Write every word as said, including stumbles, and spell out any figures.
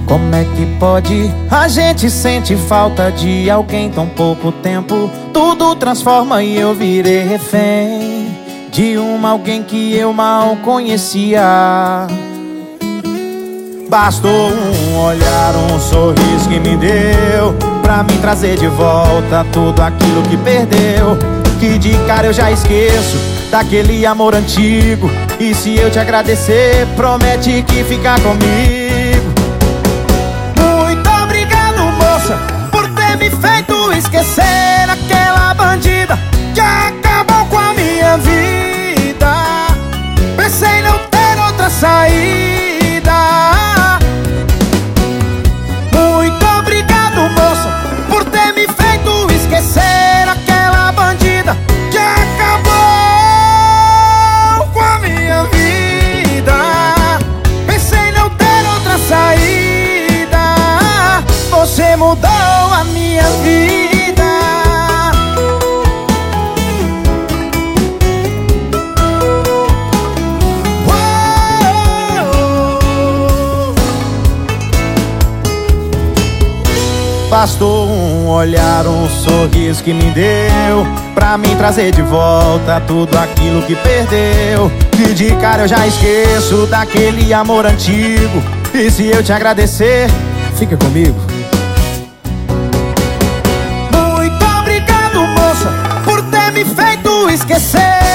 Como é que pode? A gente sente falta de alguém tão pouco tempo. Tudo transforma e eu virei refém de uma alguém que eu mal conhecia. Bastou um olhar, um sorriso que me deu pra me trazer de volta tudo aquilo que perdeu. Que de cara eu já esqueço daquele amor antigo. E se eu te agradecer, promete que fica comigo. Muito obrigado, moça, por ter me feito esquecer aquela bandida que acabou com a minha vida. Pensei não ter outra saída. Muito obrigado, moça, por ter me feito esquecer aquela bandida que acabou com a minha vida. Pensei não ter outra saída. Você mudou a minha vida. Bastou um olhar, um sorriso que me deu pra me trazer de volta tudo aquilo que perdeu. Que de cara eu já esqueço daquele amor antigo. E se eu te agradecer, fica comigo. Muito obrigado, moça, por ter me feito esquecer